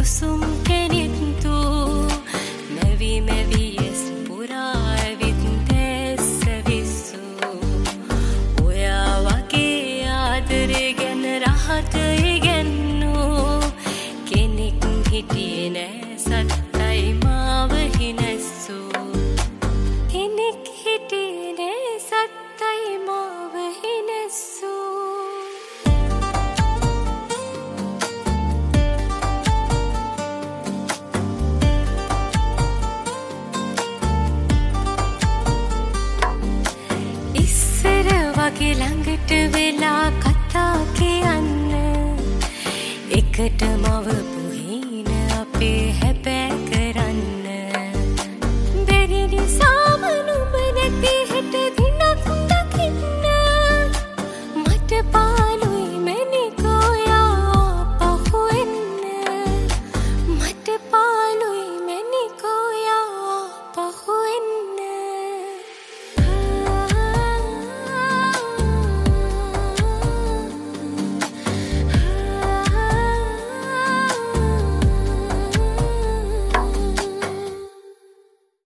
උණුසුම් කෙනෙත්තු මැවි මැවියස් පුරා ඇවිත් තැස්සවිස්සු ඔයා වගේ ආදරේ ගැන රහට ඉගෙන්නු කෙනෙක් හිටියේ නෑ සත්තයි මාව හිනස්සු කෙනෙක් හිටියේ නෑ සත්තයි මාව හිනස්සු ළඟට වෙලා කතා කියන්න එකට මව